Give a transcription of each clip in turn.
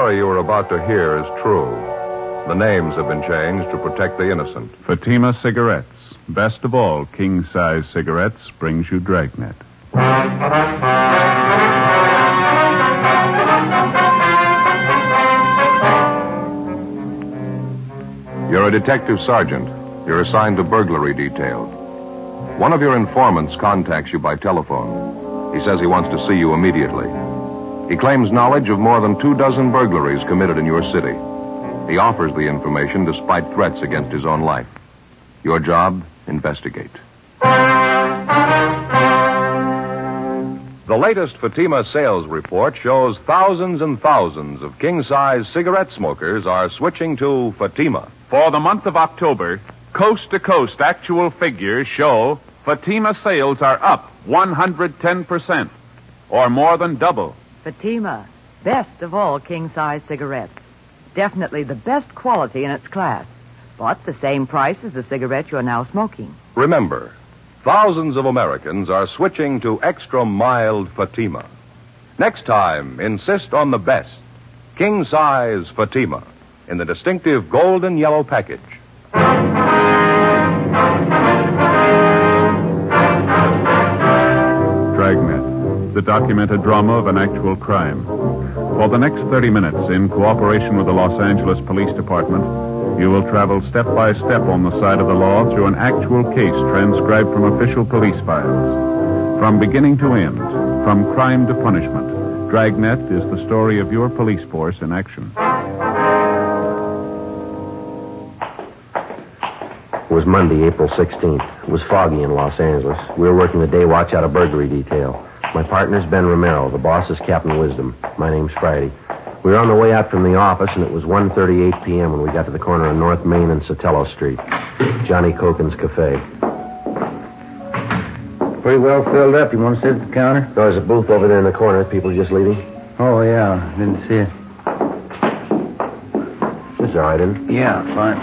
story you are about to hear is true. The names have been changed to protect the innocent. Fatima Cigarettes. Best of all, king-size cigarettes brings you Dragnet. You're a detective sergeant. You're assigned to burglary detail. One of your informants contacts you by telephone. He says he wants to see you immediately. He claims knowledge of more than 24 burglaries committed in your city. He offers the information despite threats against his own life. Your job, investigate. The latest Fatima sales report shows thousands and thousands of king-size cigarette smokers are switching to Fatima. For the month of October, coast-to-coast actual figures show Fatima sales are up 110%, or more than double. Fatima, best of all king-size cigarettes. Definitely the best quality in its class, but the same price as the cigarette you're now smoking. Remember, thousands of Americans are switching to extra mild Fatima. Next time, insist on the best. King-size Fatima in the distinctive golden yellow package. Dragnet, the documented drama of an actual crime. For the next 30 minutes, in cooperation with the Los Angeles Police Department, you will travel step by step on the side of the law through an actual case transcribed from official police files. From beginning to end, from crime to punishment, Dragnet is the story of your police force in action. It was Monday, April 16th. It was foggy in Los Angeles. We were working the day watch out of burglary detail. My partner's Ben Romero. The boss is Captain Wisdom. My name's Friday. We were on the way out from the office, and it was 1:38 p.m. when we got to the corner of North Main and Sotelo Street. Johnny Cokin's Cafe. Pretty well filled up. You want to sit at the counter? There's a booth over there in the corner. People just leaving. Oh, yeah. Didn't see it. It's all right, isn't it? Yeah, fine.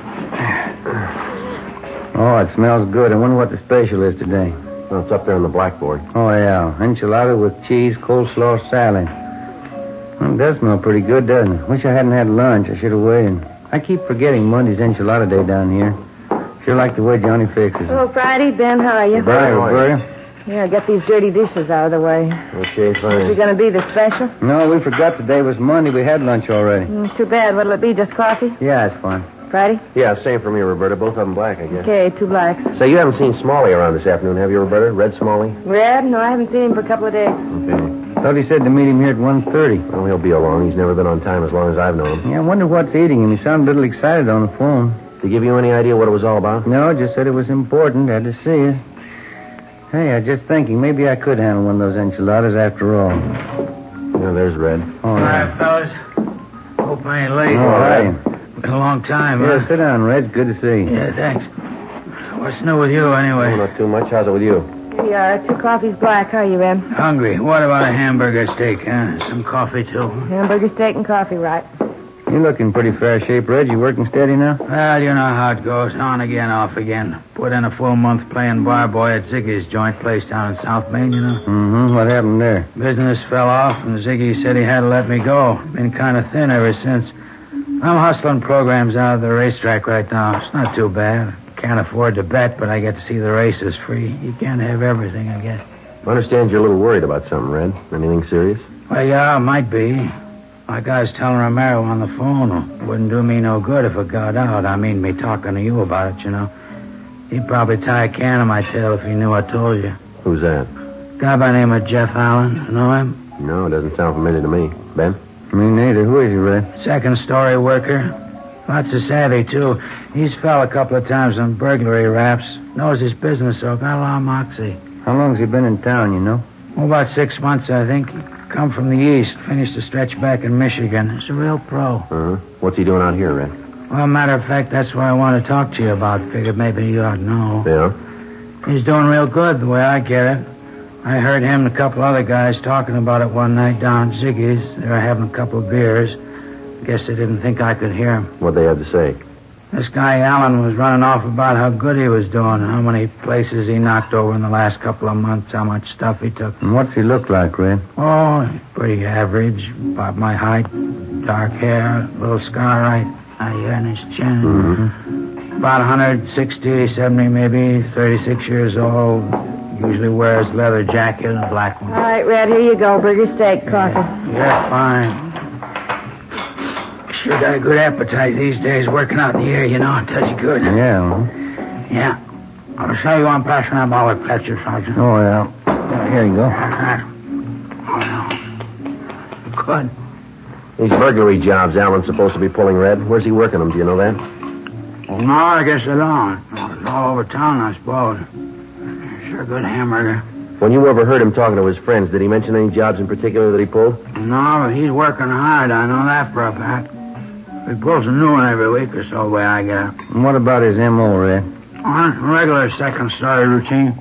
Oh, it smells good. I wonder what the special is today. Well, it's up there on the blackboard. Oh, yeah. Enchilada with cheese, coleslaw, salad. Well, it does smell pretty good, doesn't it? Wish I hadn't had lunch. I should have waited. I keep forgetting Monday's enchilada day down here. Sure like the way Johnny fixes it. Hello, Friday. Ben, how are you? Hi, Roberta. Here, get these dirty dishes out of the way. Okay, fine. Is it going to be the special? No, we forgot today was Monday. We had lunch already. Too bad. What'll it be, just coffee? Yeah, it's fine. Friday? Yeah, same for me, Roberta. Both of them black, I guess. Okay, 2 blacks. Say, you haven't seen Smalley around this afternoon, have you, Roberta? Red Smalley? Red? No, I haven't seen him for a couple of days. Okay. Thought he said to meet him here at 1:30. Well, he'll be along. He's never been on time as long as I've known him. Yeah, I wonder what's eating him. He sounded a little excited on the phone. Did he give you any idea what it was all about? No, just said it was important. Had to see it. Hey, I was just thinking, maybe I could handle one of those enchiladas after all. Yeah, there's Red. All right, fellas. Hope I ain't late. All right. Been a long time, Yeah, huh? sit down, Red. Good to see you. Yeah, thanks. What's new with you, anyway? Oh, not too much. How's it with you? Here you are. 2 coffees black. How are you, Ed? Hungry. What about a hamburger steak, huh? Some coffee, too. Hamburger, steak, and coffee, right? You're looking pretty fair shape, Red. You working steady now? Well, you know how it goes. On again, off again. Put in a full month playing bar boy at Ziggy's joint place down in South Main, you know. Mm-hmm. What happened there? Business fell off, and Ziggy said he had to let me go. Been kind of thin ever since. I'm hustling programs out of the racetrack right now. It's not too bad. Can't afford to bet, but I get to see the races free. You can't have everything, I guess. I understand you're a little worried about something, Red. Anything serious? Well, yeah, might be. Like I was telling Romero on the phone, it wouldn't do me no good if it got out. I mean, me talking to you about it, you know. He'd probably tie a can on my tail if he knew I told you. Who's that? Guy by the name of Jeff Allen. Know him? No, it doesn't sound familiar to me. Ben? Me neither. Who is he, Red? Second story worker. Lots of savvy, too. He's fell a couple of times on burglary raps. Knows his business, so got a lot of moxie. How long's he been in town, you know? Oh, about 6 months, I think. Come from the east. Finished a stretch back in Michigan. He's a real pro. Uh-huh. What's he doing out here, Red? Well, matter of fact, that's what I want to talk to you about. Figured maybe you ought to know. Yeah? He's doing real good, the way I get it. I heard him and a couple other guys talking about it one night down at Ziggy's. They were having a couple of beers. Guess they didn't think I could hear him. What'd they have to say? This guy Allen was running off about how good he was doing, how many places he knocked over in the last couple of months, how much stuff he took. And what's he look like, Red? Oh, pretty average, about my height, dark hair, little scar right here in his chin. Mm-hmm. About 160, 70 maybe, 36 years old. Usually wears leather jacket and a black one. All right, Red, here you go. Burger, steak, coffee. Yeah, fine. Sure got a good appetite these days, working out in the air, you know. It does you good. Yeah. Yeah. I'll show you on passing that ball with Fletcher, Sergeant. Oh, yeah. Here you go. Good. These burglary jobs Alan's supposed to be pulling, Red. Where's he working them? Do you know that? Well, no, I guess I don't. It's all over town, I suppose. Sure good hamburger. When you overheard him talking to his friends, did he mention any jobs in particular that he pulled? No, but he's working hard. I know that for a fact. He pulls a new one every week or so, the way I get up. And what about his M.O., Red? Regular second-story routine.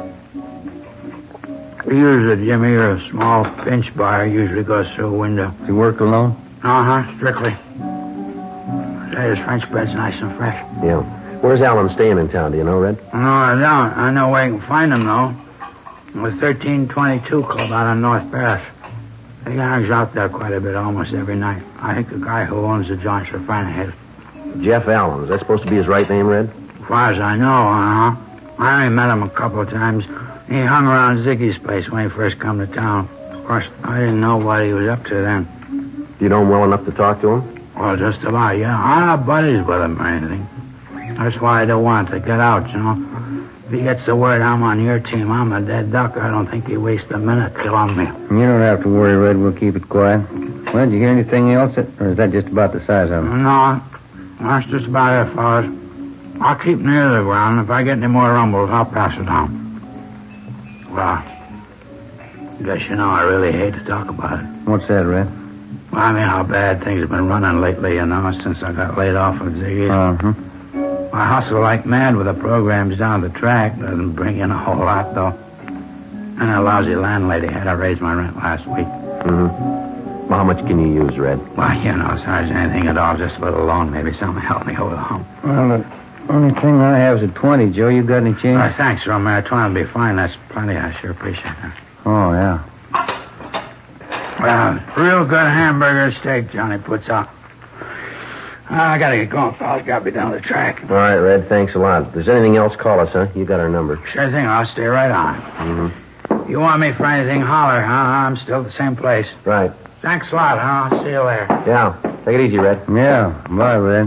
We use a Jimmy or a small pinch bar usually goes through a window. Does he work alone? Strictly. His French bread's nice and fresh. Yeah. Where's Alan staying in town, do you know, Red? No, I don't. I know where you can find him, though. The 1322 Club out on North Paris. He hangs out there quite a bit, almost every night. I think the guy who owns the joint's a friend of his. Jeff Allen. Is that supposed to be his right name, Red? As far as I know, I only met him a couple of times. He hung around Ziggy's place when he first come to town. Of course, I didn't know what he was up to then. Do you know him well enough to talk to him? Well, just about, yeah. I'm not buddies with him or anything. That's why I don't want it to get out, you know. If he gets the word I'm on your team, I'm a dead duck. I don't think he'd waste a minute killing me. You don't have to worry, Red. We'll keep it quiet. Well, did you hear anything else? Or is that just about the size of him? No, that's just about it, fellas. I'll keep near the ground. If I get any more rumbles, I'll pass it on. Well, guess you know I really hate to talk about it. What's that, Red? Well, I mean how bad things have been running lately, you know, since I got laid off with Ziggy. Uh-huh. I hustle like mad with the programs down the track. Doesn't bring in a whole lot, though. And a lousy landlady had to raise my rent last week. Mm-hmm. Well, how much can you use, Red? Well, you know, as hard as anything at all, just a little loan, maybe something to help me over the hump. Well, the only thing I have is a 20, Joe. You got any change? Thanks, Romero. 20 will be fine. That's plenty. I sure appreciate that. Oh, yeah. Well, real good hamburger steak Johnny puts out. I gotta get going, fellas. Gotta be down the track. All right, Red. Thanks a lot. If there's anything else, call us, huh? You got our number. Sure thing. I'll stay right on. Mm-hmm. You want me for anything, holler, huh? I'm still at the same place. Right. Thanks a lot, huh? I'll see you later. Yeah. Take it easy, Red. Yeah. Bye, Red.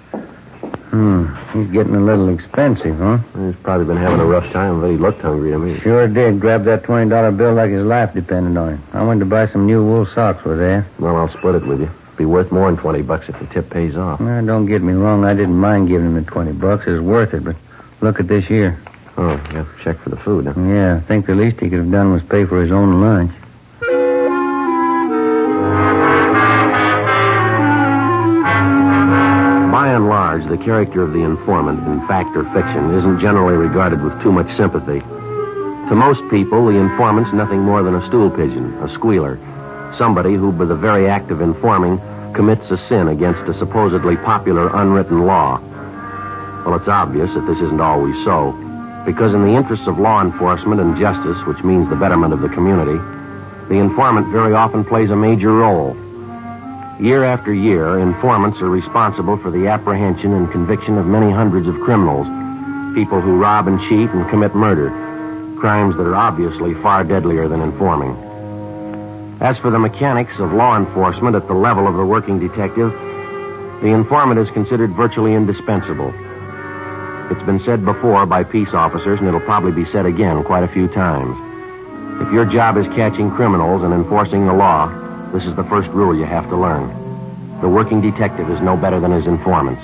He's getting a little expensive, huh? He's probably been having a rough time, but he looked hungry to me. Sure did. Grabbed that $20 bill like his life depended on it. I went to buy some new wool socks with there. Well, I'll split it with you. Be worth more than $20 if the tip pays off. Well, don't get me wrong. I didn't mind giving him the $20. It was worth it, but look at this here. Oh, you have to check for the food, huh? Yeah, I think the least he could have done was pay for his own lunch. By and large, the character of the informant, in fact or fiction, isn't generally regarded with too much sympathy. To most people, the informant's nothing more than a stool pigeon, a squealer. Somebody who, by the very act of informing, commits a sin against a supposedly popular unwritten law. Well, it's obvious that this isn't always so, because in the interests of law enforcement and justice, which means the betterment of the community, the informant very often plays a major role. Year after year, informants are responsible for the apprehension and conviction of many hundreds of criminals, people who rob and cheat and commit murder, crimes that are obviously far deadlier than informing. As for the mechanics of law enforcement at the level of the working detective, the informant is considered virtually indispensable. It's been said before by peace officers, and it'll probably be said again quite a few times. If your job is catching criminals and enforcing the law, this is the first rule you have to learn. The working detective is no better than his informants.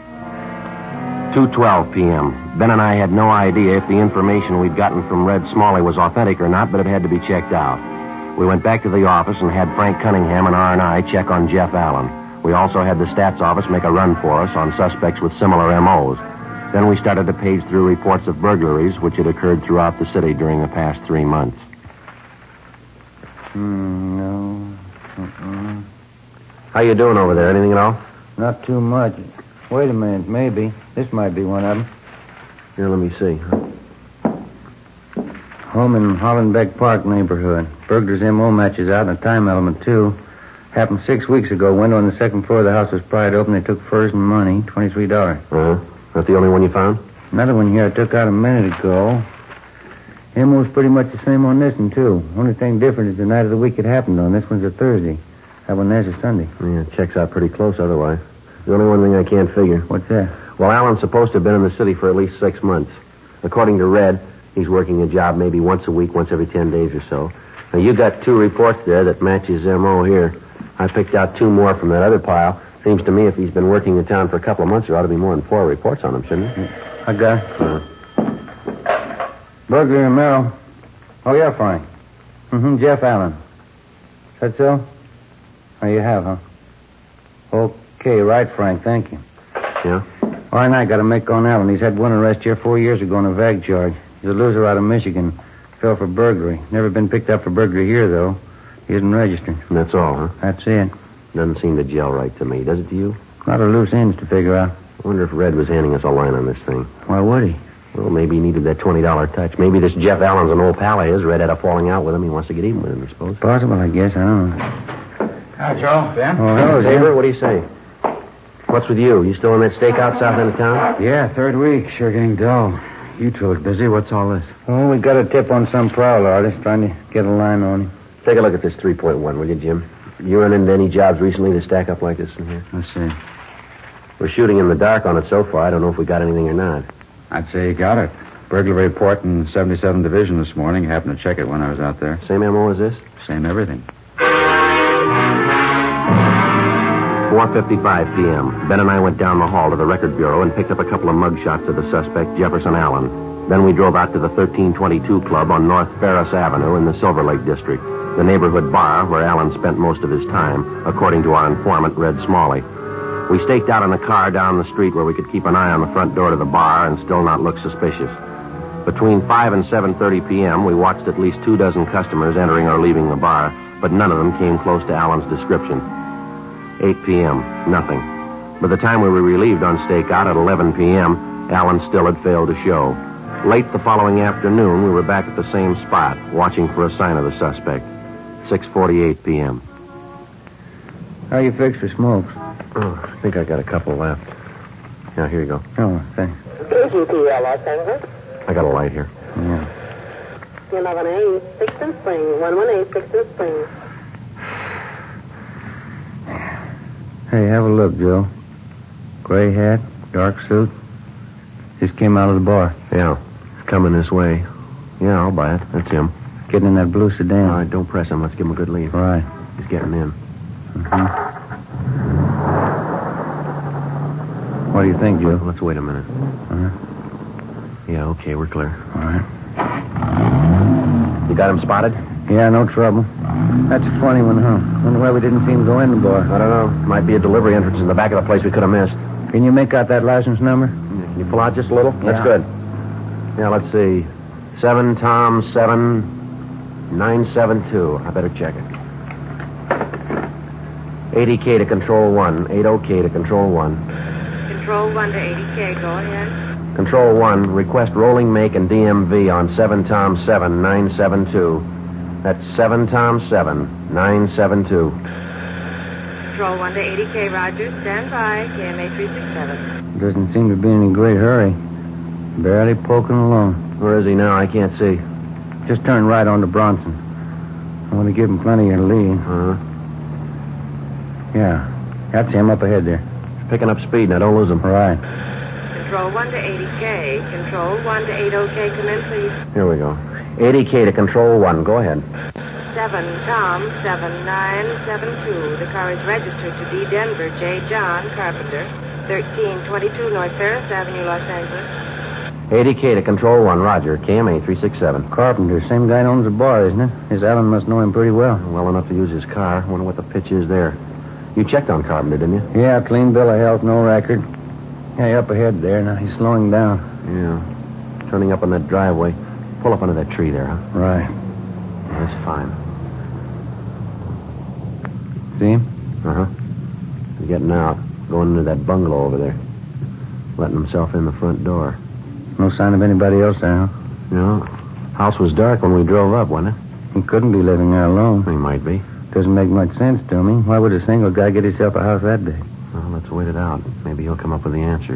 2:12 p.m. Ben and I had no idea if the information we'd gotten from Red Smalley was authentic or not, but it had to be checked out. We went back to the office and had Frank Cunningham and R&I check on Jeff Allen. We also had the stats office make a run for us on suspects with similar M.O.s. Then we started to page through reports of burglaries which had occurred throughout the city during the past 3 months. No. How you doing over there? Anything at all? Not too much. Wait a minute, maybe. This might be one of them. Here, let me see. Home in Hollenbeck Park neighborhood. Burglar's M.O. matches out and a time element, too. Happened 6 weeks ago. Window on the second floor of the house was pried open. They took furs and money, $23. That's the only one you found? Another one here I took out a minute ago. M.O.'s pretty much the same on this one, too. Only thing different is the night of the week it happened on. This one's a Thursday. That one there's a Sunday. Yeah, it checks out pretty close otherwise. The only one thing I can't figure. What's that? Well, Alan's supposed to have been in the city for at least 6 months. According to Red, he's working a job maybe once a week, once every 10 days or so. Now, you got 2 reports there that match his M.O. here. I picked out 2 more from that other pile. Seems to me if he's been working in town for a couple of months, there ought to be more than 4 reports on him, shouldn't there? I got it. Burglary in Merrill. Oh, you're fine. Jeff Allen. Is that so? Oh, you have, huh? Okay, right, Frank. Thank you. Yeah? All right, I got to make on Allen. He's had one arrest here 4 years ago on a vag charge. He's a loser out of Michigan. Fell for burglary. Never been picked up for burglary here, though. He isn't registered. And that's all, huh? That's it. Doesn't seem to gel right to me, does it to you? A lot of loose ends to figure out. I wonder if Red was handing us a line on this thing. Why would he? Well, maybe he needed that $20 touch. Maybe this Jeff Allen's an old pal of his. Red had a falling out with him. He wants to get even with him, I suppose. Possible, I guess. I don't know. Hi, Joe. Ben? Oh, hello, Saber, what do you say? What's with you? You still in that stakeout south end of town? Yeah, 3rd week. Sure getting dull. You two look busy. What's all this? Oh, we got a tip on some prowl artist trying to get a line on him. Take a look at this 3.1, will you, Jim? You run into any jobs recently to stack up like this in here? Let's see. We're shooting in the dark on it so far. I don't know if we got anything or not. I'd say you got it. Burglary report in 77 Division this morning. Happened to check it when I was out there. Same M.O. as this? Same everything. 4:55 p.m. Ben and I went down the hall to the record bureau and picked up a couple of mug shots of the suspect, Jefferson Allen. Then we drove out to the 1322 Club on North Ferris Avenue in the Silver Lake District, the neighborhood bar where Allen spent most of his time, according to our informant, Red Smalley. We staked out in a car down the street where we could keep an eye on the front door to the bar and still not look suspicious. Between 5 and 7:30 p.m., we watched at least 24 customers entering or leaving the bar, but none of them came close to Allen's description. 8 p.m., nothing. By the time we were relieved on stakeout at 11 p.m., Allen still had failed to show. Late the following afternoon, we were back at the same spot, watching for a sign of the suspect. 6:48 p.m. How you fixed for smokes? Oh, I think I got a couple left. Yeah, here you go. Oh, thanks. KGPL Los Angeles. I got a light here. Yeah. 11A, 6th Spring. 118, 6th Spring. Hey, have a look, Joe. Gray hat, dark suit. Just came out of the bar. Yeah, coming this way. Yeah, I'll buy it. That's him. Getting in that blue sedan. All right, don't press him. Let's give him a good lead. Right. He's getting in. What do you think, Joe? Let's wait a minute. Yeah, okay, we're clear. All right. You got him spotted? Yeah, no trouble. That's a funny one, huh? Wonder why we didn't see him go in the bar. I don't know. Might be a delivery entrance in the back of the place we could have missed. Can you make out that license number? Can you pull out just a little? Yeah. That's good. Yeah, let's see. 7 Tom 7 972. I better check it. 80K to Control 1. 80K to Control 1. Control 1 to 80K. Go ahead. Control 1. Request rolling make and DMV on 7 Tom 7 972. That's 7 Tom 7 972. Control 1 to 80K. Roger. Stand by. KMA 367. Doesn't seem to be in a great hurry. Barely poking along. Where is he now? I can't see. Just turned right onto Bronson. I want to give him plenty of lead. Yeah. That's him up ahead there. Picking up speed. Now, don't lose him. Right. Control 1 to 80K. Control 1 to 80K. Come in, please. Here we go. 80K to Control 1. Go ahead. 7 Tom 7972. The car is registered to D. Denver J. John Carpenter, 1322 North Ferris Avenue, Los Angeles. 80K to Control 1. Roger. KMA 367. Carpenter. Same guy that owns the bar, isn't it? His Allen must know him pretty well. Well enough to use his car. Wonder what the pitch is there. You checked on Carpenter, didn't you? Yeah, clean bill of health, no record. Hey, up ahead there. Now he's slowing down. Yeah. Turning up on that driveway. Pull up under that tree there, huh? Right. Yeah, that's fine. See him? Uh-huh. He's getting out. Going into that bungalow over there. letting himself in the front door. No sign of anybody else there, huh? No. House was dark when we drove up, wasn't it? He couldn't be living there alone. He might be. Doesn't make much sense to me. Why would a single guy get himself a house that big? Well, let's wait it out. Maybe he'll come up with the answer.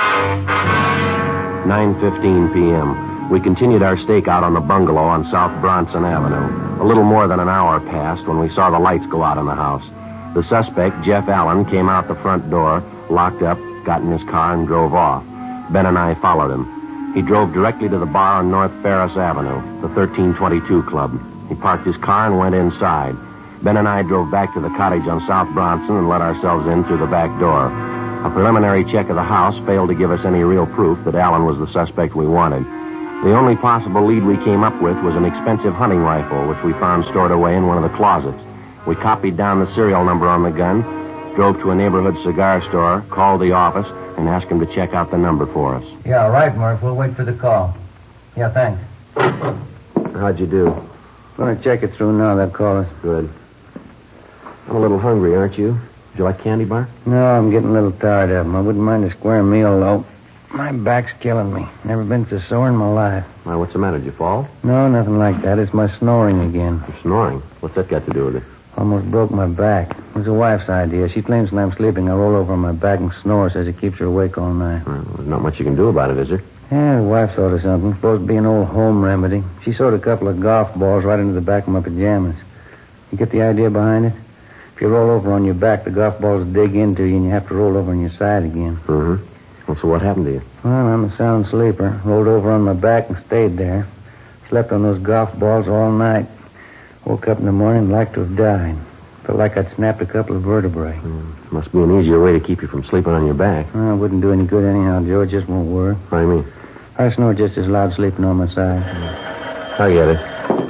9:15 p.m. We continued our stakeout on the bungalow on South Bronson Avenue. A little more than an hour passed when we saw the lights go out in the house. The suspect, Jeff Allen, came out the front door, locked up, got in his car, and drove off. Ben and I followed him. He drove directly to the bar on North Ferris Avenue, the 1322 Club. He parked his car and went inside. Ben and I drove back to the cottage on South Bronson and let ourselves in through the back door. A preliminary check of the house failed to give us any real proof that Allen was the suspect we wanted. The only possible lead we came up with was an expensive hunting rifle, which we found stored away in one of the closets. We copied down the serial number on the gun, drove to a neighborhood cigar store, called the office, and asked him to check out the number for us. Yeah, all right, Mark. We'll wait for the call. Yeah, thanks. How'd you do? Gonna check it through now, that caller. Good. I'm a little hungry, aren't you? Would you like candy bar? No, I'm getting a little tired of them. I wouldn't mind a square meal, though. My back's killing me. Never been so sore in my life. Why, what's the matter? Did you fall? No, nothing like that. It's my snoring again. You're snoring? What's that got to do with it? Almost broke my back. It was the wife's idea. She claims when I'm sleeping, I roll over on my back and snore. Says it keeps her awake all night. Well, there's not much you can do about it, is there? Yeah, the wife thought of something. Supposed to be an old home remedy. She sewed a couple of golf balls right into the back of my pajamas. You get the idea behind it? If you roll over on your back, the golf balls dig into you and you have to roll over on your side again. Mm-hmm. Well, so what happened to you? Well, I'm a sound sleeper. Rolled over on my back and stayed there. Slept on those golf balls all night. Woke up in the morning like to have died. Felt like I'd snapped a couple of vertebrae. Must be an easier way to keep you from sleeping on your back. Well, it wouldn't do any good anyhow, Joe. It just won't work. What do you mean? I snore just as loud sleeping on my side. I get it.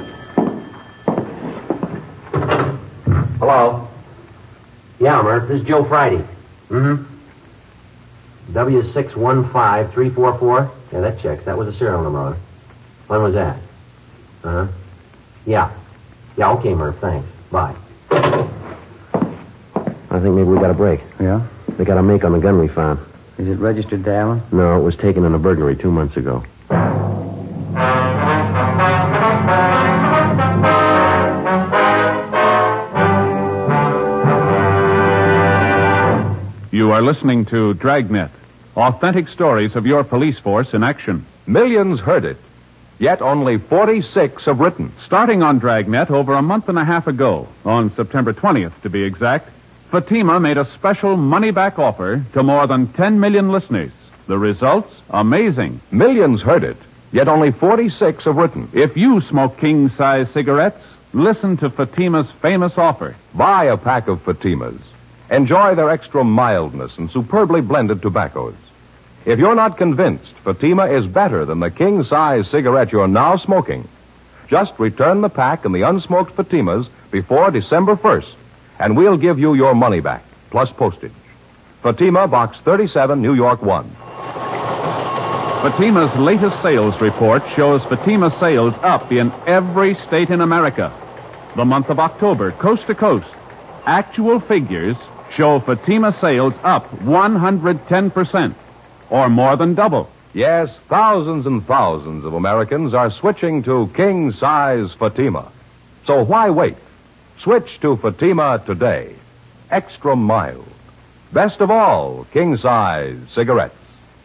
Hello? Yeah, Murph. This is Joe Friday. Mm-hmm. W615344. Yeah, that checks. That was a serial number. When was that? Uh-huh. Yeah. Yeah, okay, Murph. Thanks. Bye. I think maybe we got a break. Yeah? They got a make on the gun we found. Is it registered to Allen? No, it was taken in a burglary 2 months ago. You are listening to Dragnet, authentic stories of your police force in action. Millions heard it, yet only 46 have written. Starting on Dragnet over a month and a half ago, on September 20th to be exact, Fatima made a special money-back offer to more than 10 million listeners. The results, amazing. Millions heard it, yet only 46 have written. If you smoke king-size cigarettes, listen to Fatima's famous offer. Buy a pack of Fatimas. Enjoy their extra mildness and superbly blended tobaccos. If you're not convinced Fatima is better than the king-size cigarette you're now smoking, just return the pack and the unsmoked Fatimas before December 1st, and we'll give you your money back, plus postage. Fatima, Box 37, New York 1. Fatima's latest sales report shows Fatima sales up in every state in America. The month of October, coast to coast. Actual figures show Fatima sales up 110%, or more than double. Yes, thousands and thousands of Americans are switching to king-size Fatima. So why wait? Switch to Fatima today. Extra mild. Best of all, king-size cigarettes.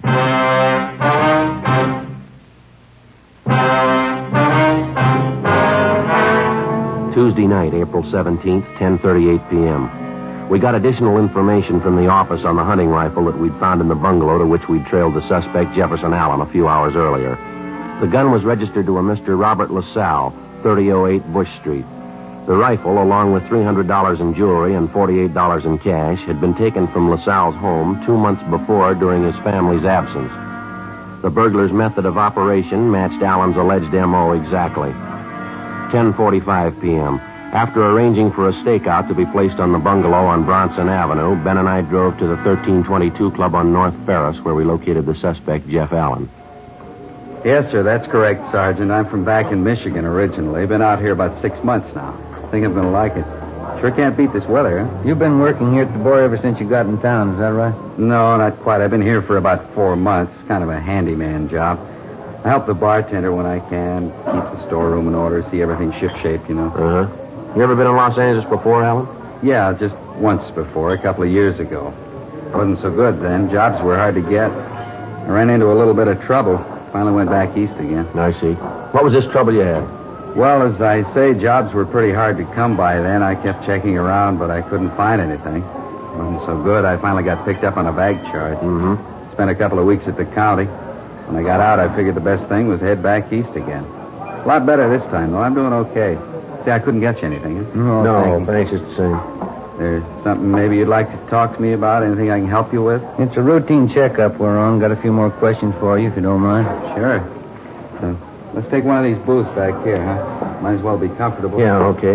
Tuesday night, April 17th, 10:38 p.m. We got additional information from the office on the hunting rifle that we'd found in the bungalow to which we'd trailed the suspect, Jefferson Allen, a few hours earlier. The gun was registered to a Mr. Robert LaSalle, 3008 Bush Street. The rifle, along with $300 in jewelry and $48 in cash, had been taken from LaSalle's home 2 months before during his family's absence. The burglar's method of operation matched Allen's alleged M.O. exactly. 10:45 p.m. After arranging for a stakeout to be placed on the bungalow on Bronson Avenue, Ben and I drove to the 1322 Club on North Ferris, where we located the suspect, Jeff Allen. Yes, sir, that's correct, Sergeant. I'm from back in Michigan originally. Been out here about 6 months now. Think I'm going to like it. Sure can't beat this weather, huh? You've been working here at the bar ever since you got in town, is that right? No, not quite. I've been here for about 4 months. It's kind of a handyman job. I help the bartender when I can, keep the storeroom in order, see everything shipshape, you know. Uh-huh. You ever been in Los Angeles before, Alan? Yeah, just once before, a couple of years ago. Wasn't so good then. Jobs were hard to get. I ran into a little bit of trouble. Finally went back east again. I see. What was this trouble you had? Well, as I say, jobs were pretty hard to come by then. I kept checking around, but I couldn't find anything. Wasn't so good. I finally got picked up on a bag charge. Mm-hmm. Spent a couple of weeks at the county. When I got out, I figured the best thing was head back east again. A lot better this time, though. I'm doing okay. See, I couldn't get you anything, huh? No, thanks. It's the same. There's something maybe you'd like to talk to me about? Anything I can help you with? It's a routine checkup we're on. Got a few more questions for you, if you don't mind. Sure. Let's take one of these booths back here, huh? Might as well be comfortable. Yeah, okay.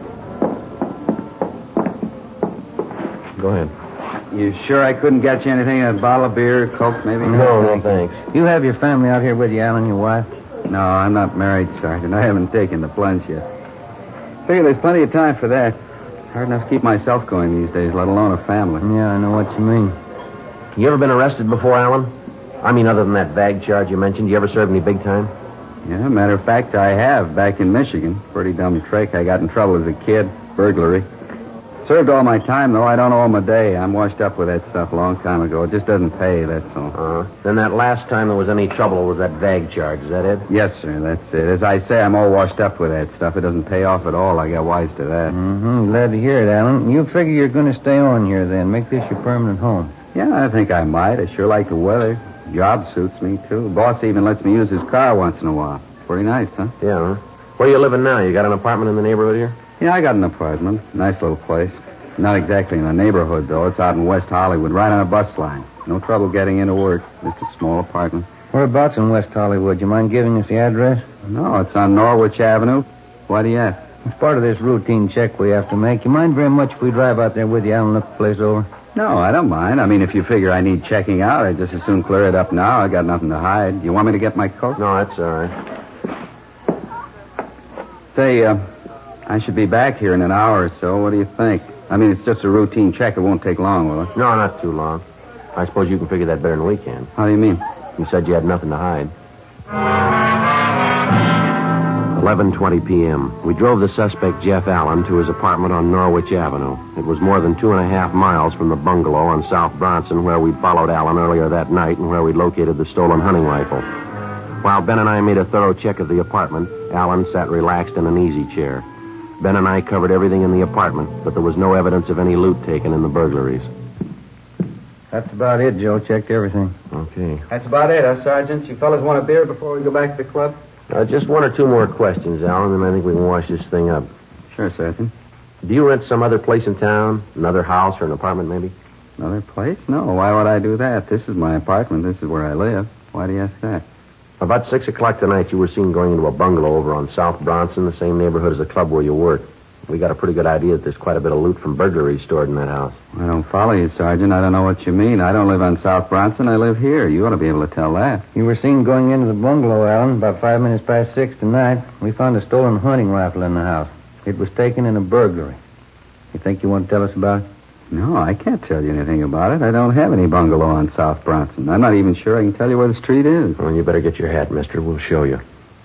Go ahead. You sure I couldn't get you anything? A bottle of beer, Coke, maybe? No, thanks. You have your family out here with you, Alan, your wife? No, I'm not married, Sergeant. I haven't taken the plunge yet. Figure there's plenty of time for that. Hard enough to keep myself going these days, let alone a family. Yeah, I know what you mean. You ever been arrested before, Alan? I mean, other than that bag charge you mentioned, you ever served any big time? Yeah, matter of fact, I have, back in Michigan. Pretty dumb trick. I got in trouble as a kid. Burglary. Served all my time, though. I don't owe them a day. I'm washed up with that stuff a long time ago. It just doesn't pay, that's all. Then that last time there was any trouble was that bag charge. Is that it? Yes, sir, that's it. As I say, I'm all washed up with that stuff. It doesn't pay off at all. I got wise to that. Mm-hmm. Glad to hear it, Alan. You figure you're going to stay on here, then. Make this your permanent home. Yeah, I think I might. I sure like the weather. Job suits me, too. Boss even lets me use his car once in a while. Pretty nice, huh? Yeah, huh? Where are you living now? You got an apartment in the neighborhood here? Yeah, I got an apartment. Nice little place. Not exactly in the neighborhood, though. It's out in West Hollywood, right on a bus line. No trouble getting into work. Just a small apartment. Whereabouts in West Hollywood? You mind giving us the address? No, it's on Norwich Avenue. Why do you ask? It's part of this routine check we have to make. You mind very much if we drive out there with you, Alan, look the place over? No, I don't mind. I mean, if you figure I need checking out, I'd just as soon clear it up now. I got nothing to hide. You want me to get my coat? No, that's all right. Say, I should be back here in an hour or so. What do you think? I mean, it's just a routine check. It won't take long, will it? No, not too long. I suppose you can figure that better than we can. How do you mean? You said you had nothing to hide. 11:20 p.m. We drove the suspect, Jeff Allen, to his apartment on Norwich Avenue. It was more than 2.5 miles from the bungalow on South Bronson where we'd followed Allen earlier that night and where we'd located the stolen hunting rifle. While Ben and I made a thorough check of the apartment, Allen sat relaxed in an easy chair. Ben and I covered everything in the apartment, but there was no evidence of any loot taken in the burglaries. That's about it, Joe. Checked everything. Okay. That's about it, huh, Sergeant? You fellas want a beer before we go back to the club? Just one or two more questions, Alan, and I think we can wash this thing up. Sure, Sergeant. Do you rent some other place in town? Another house or an apartment, maybe? Another place? No, why would I do that? This is my apartment. This is where I live. Why do you ask that? About 6 o'clock tonight, you were seen going into a bungalow over on South Bronson, the same neighborhood as the club where you work. We got a pretty good idea that there's quite a bit of loot from burglaries stored in that house. I don't follow you, Sergeant. I don't know what you mean. I don't live on South Bronson. I live here. You ought to be able to tell that. You were seen going into the bungalow, Alan, about 5 minutes past 6 tonight. We found a stolen hunting rifle in the house. It was taken in a burglary. You think you want to tell us about it? No, I can't tell you anything about it. I don't have any bungalow on South Bronson. I'm not even sure I can tell you where the street is. Well, you better get your hat, mister. We'll show you.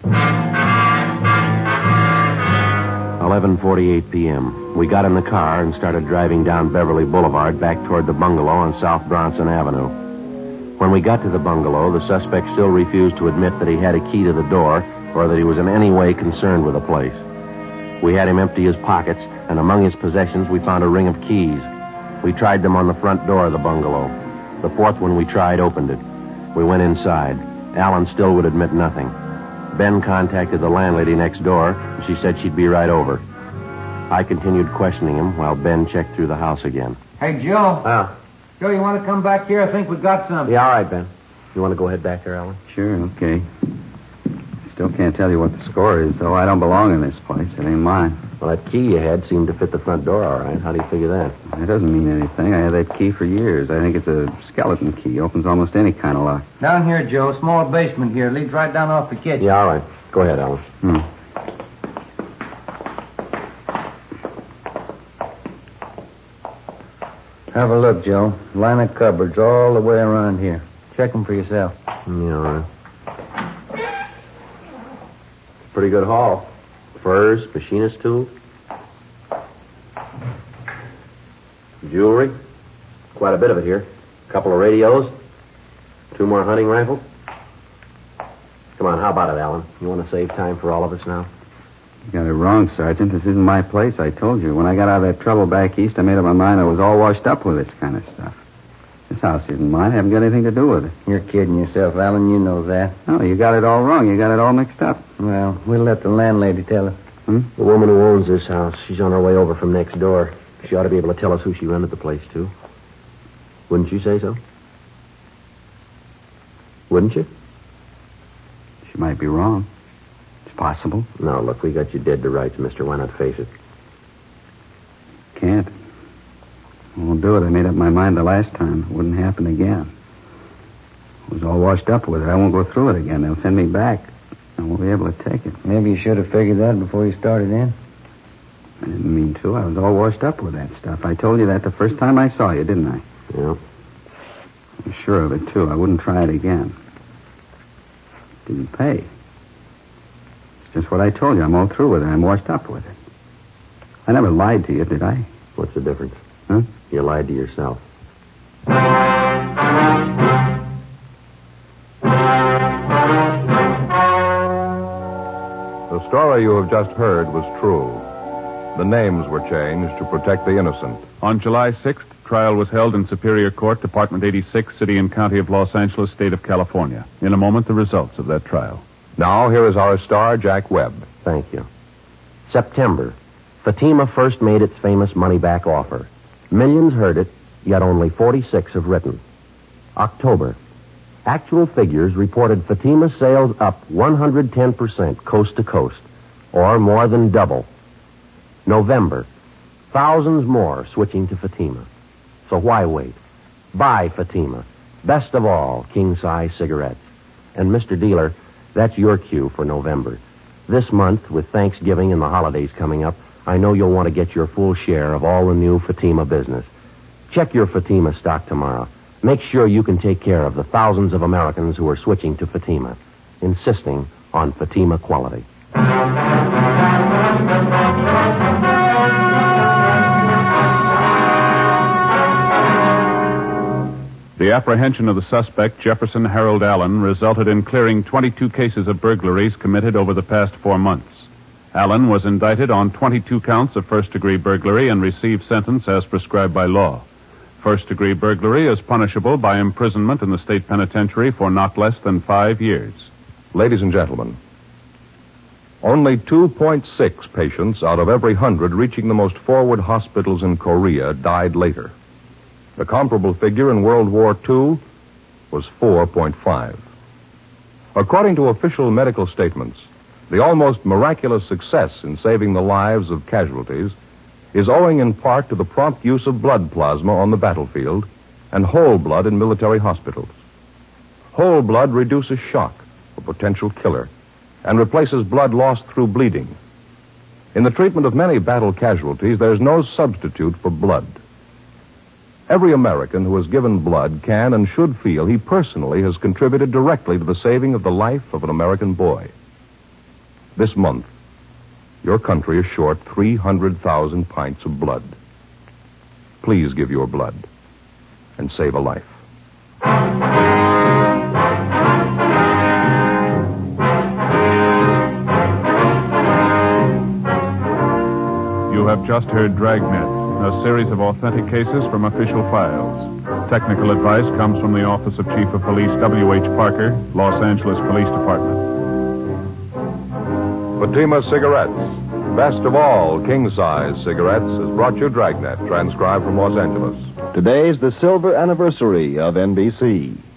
11:48 p.m. We got in the car and started driving down Beverly Boulevard back toward the bungalow on South Bronson Avenue. When we got to the bungalow, the suspect still refused to admit that he had a key to the door or that he was in any way concerned with the place. We had him empty his pockets, and among his possessions we found a ring of keys. We tried them on the front door of the bungalow. The fourth one we tried opened it. We went inside. Allen still would admit nothing. Ben contacted the landlady next door, and she said she'd be right over. I continued questioning him while Ben checked through the house again. Hey, Joe. Joe, you want to come back here? I think we got something. Yeah, all right, Ben. You want to go ahead back there, Allen? Sure, okay. Still can't tell you what the score is, though. I don't belong in this place. It ain't mine. Well, that key you had seemed to fit the front door all right. How do you figure that? It doesn't mean anything. I had that key for years. I think it's a skeleton key. Opens almost any kind of lock. Down here, Joe. Small basement here. Leads right down off the kitchen. Yeah, all right. Go ahead, Allen. Have a look, Joe. Line of cupboards all the way around here. Check them for yourself. Yeah, all right. Pretty good haul. Furs, machinist tools. Jewelry. Quite a bit of it here. A couple of radios. 2 more hunting rifles. Come on, how about it, Alan? You want to save time for all of us now? You got it wrong, Sergeant. This isn't my place, I told you. When I got out of that trouble back east, I made up my mind I was all washed up with this kind of stuff. This house isn't mine. I haven't got anything to do with it. You're kidding yourself, Alan. You know that. No, you got it all wrong. You got it all mixed up. Well, we'll let the landlady tell us. The woman who owns this house, she's on her way over from next door. She ought to be able to tell us who she rented the place to. Wouldn't you say so? Wouldn't you? She might be wrong. It's possible. No, look, we got you dead to rights, mister. Why not face it? Can't. I won't do it. I made up my mind the last time. It wouldn't happen again. I was all washed up with it. I won't go through it again. They'll send me back. I won't be able to take it. Maybe you should have figured that before you started in. I didn't mean to. I was all washed up with that stuff. I told you that the first time I saw you, didn't I? Yeah. I'm sure of it, too. I wouldn't try it again. Didn't pay. It's just what I told you. I'm all through with it. I'm washed up with it. I never lied to you, did I? What's the difference? Huh? You lied to yourself. The story you have just heard was true. The names were changed to protect the innocent. On July 6th, trial was held in Superior Court, Department 86, City and County of Los Angeles, State of California. In a moment, the results of that trial. Now, here is our star, Jack Webb. Thank you. September. Fatima first made its famous money-back offer. Millions heard it, yet only 46 have written. October. Actual figures reported Fatima's sales up 110% coast to coast, or more than double. November. Thousands more switching to Fatima. So why wait? Buy Fatima. Best of all, king-size cigarettes. And, Mr. Dealer, that's your cue for November. This month, with Thanksgiving and the holidays coming up, I know you'll want to get your full share of all the new Fatima business. Check your Fatima stock tomorrow. Make sure you can take care of the thousands of Americans who are switching to Fatima, insisting on Fatima quality. The apprehension of the suspect, Jefferson Harold Allen, resulted in clearing 22 cases of burglaries committed over the past 4 months. Allen was indicted on 22 counts of first-degree burglary and received sentence as prescribed by law. First-degree burglary is punishable by imprisonment in the state penitentiary for not less than 5 years. Ladies and gentlemen, only 2.6 patients out of every 100 reaching the most forward hospitals in Korea died later. The comparable figure in World War II was 4.5. According to official medical statements, the almost miraculous success in saving the lives of casualties is owing in part to the prompt use of blood plasma on the battlefield and whole blood in military hospitals. Whole blood reduces shock, a potential killer, and replaces blood lost through bleeding. In the treatment of many battle casualties, there's no substitute for blood. Every American who has given blood can and should feel he personally has contributed directly to the saving of the life of an American boy. This month, your country is short 300,000 pints of blood. Please give your blood and save a life. You have just heard Dragnet, a series of authentic cases from official files. Technical advice comes from the Office of Chief of Police W.H. Parker, Los Angeles Police Department. Fatima Cigarettes, best of all king-size cigarettes, has brought you Dragnet, transcribed from Los Angeles. Today's the silver anniversary of NBC.